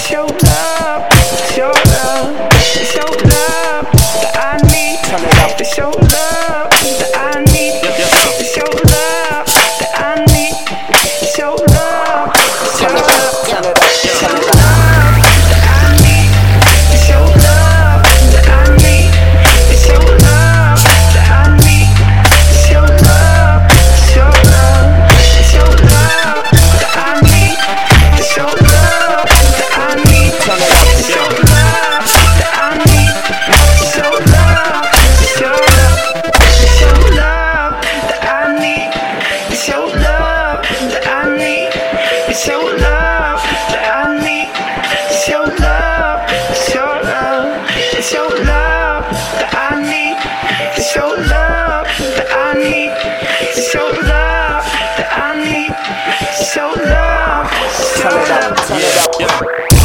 your love, it's your love, it's your love that I need. Turn it up. It's your love that I need. It's your love that I need. It's your love, it's your love, it's your love that I need. It's your love that I need. It's your love that I need. It's your love, it's your love, it's your love that I need. It's your love that I need. It's your love that I need. It's your love, it's your love, it's your love that I need. It's your love that I need. It's your love that I need. It's your love, it's your love, it's your love that I need. It's your love that I need. It's your love that I need. It's your love, it's your love. Turn it up.